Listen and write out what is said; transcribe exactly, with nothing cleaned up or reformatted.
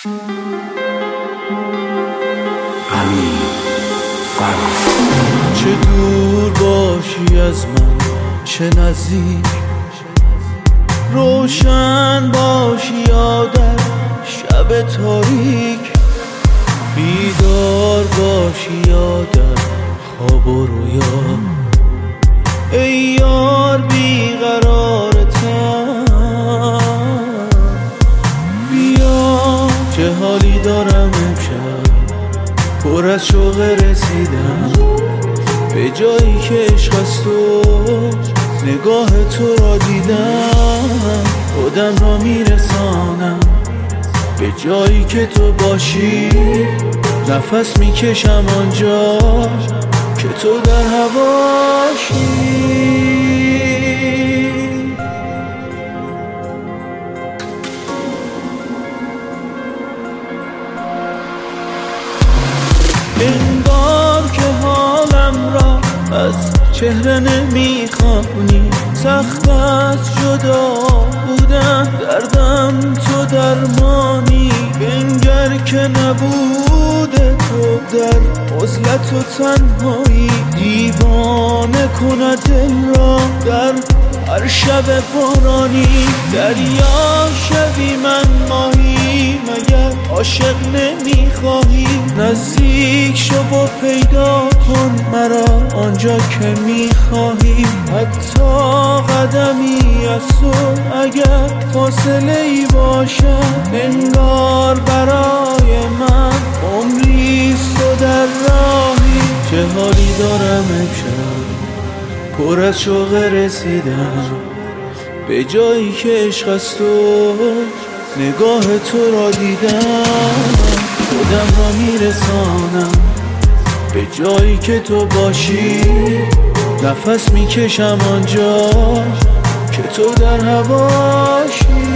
چه دور باشی از من چه نزدیک، روشن باشی یا در شب تاریک، بیدار باشی یا در خواب و رویا. ای یار بیقرارتم، بیا چه حالی دارم امشب، پر از شوق رسیدم به جایی که عشق است و نگاه تو را دیدم. خودم را میرسانم به جایی که تو باشی، نفس میکشم آنجا که تو در هواشی. انگار که حالم را از چهره نمیخوانی، سخت از جدا بودن دردم تو درمانی. بنگر که نبوده تو در عزلت و تنهایی، دیوانه کند دل را در هر شب بارانی. دریا شوی من ماهی، مگر عاشق نمیخواهی؟ نزدیک شو و پیدا کن مرا آنجا که میخواهی. حتی قدمی از تو اگر فاصله ای باشد، انگار برای من عمریست تو در راهی. چه حالی دارم امشب، پر از شوق رسیدم به جایی که عشق است و نگاه تو را دیدم. خودم را میرسانم به جایی که تو باشی، نفس میکشم آنجا که تو در هواشی.